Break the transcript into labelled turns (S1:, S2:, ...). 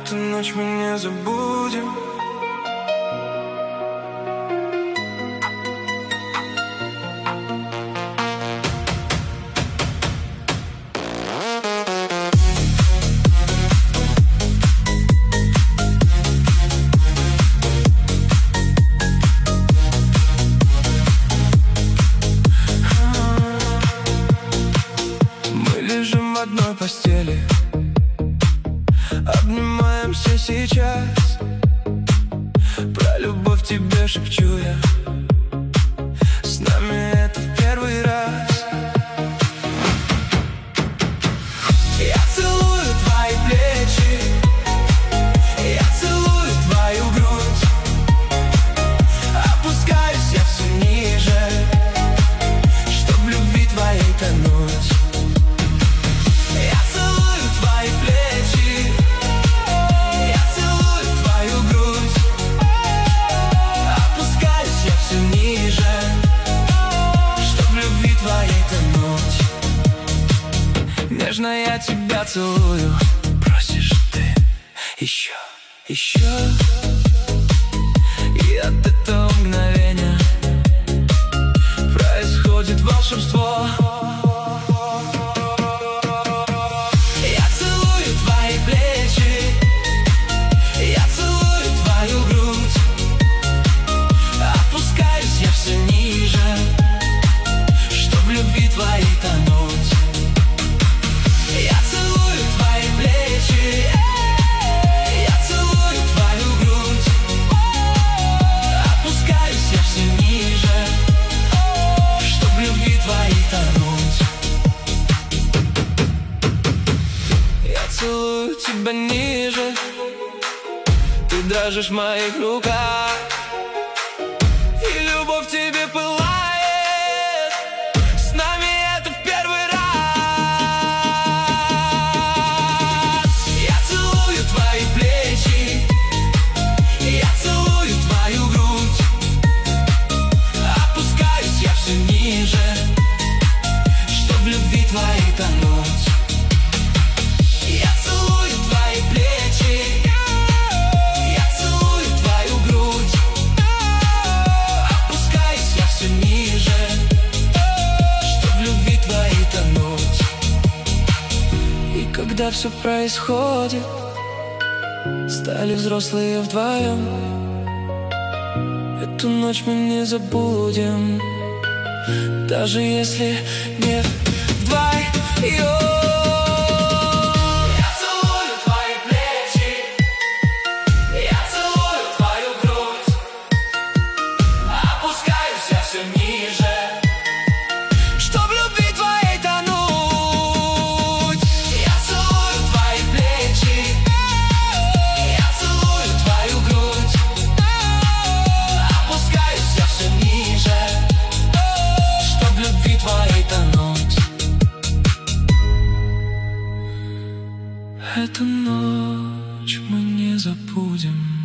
S1: Эту ночь мы не забудем. Мы лежим в одной постели, обнимаемся сейчас. Про любовь тебе шепчу я. С нами это в первый раз. Я целую твои плечи, я целую твою грудь. Опускаюсь я все ниже, чтоб в любви твоей тонуть. Я целую твои плечи, я целую твою грудь. Опускаюсь я все ниже, чтоб в любви твоей тонуть. Нежно я тебя целую, просишь ты еще, еще. И от этого мгновения происходит волшебство. Я целую твои плечи, я целую твою грудь. Опускаюсь я все ниже, чтоб в любви твоей тонуть. Я целую твои плечи, я целую твою грудь. Опускаюсь я все ниже, чтоб в любви твоей тонуть. Я целую тебя ниже, ты дрожишь в моих руках, и любовь тебе пылает. С нами это в первый раз. Я целую твои плечи, я целую твою грудь. Опускаюсь я все ниже, чтоб в любви твоей тонуть. Я целую твои плечи, я целую твою грудь. Опускаюсь я все ниже, чтоб в любви твоей тонуть. И когда все происходит, стали взрослые вдвоем. Эту ночь мы не забудем, даже если не вдвоем. Я целую твои плечи, я целую твою грудь. Опускаюсь я все ниже, чтоб в любви твоей тонуть. Я целую твои плечи, я целую твою грудь. Опускаюсь я все ниже, чтоб в любви твоей тонуть. Эту ночь мы не забудем.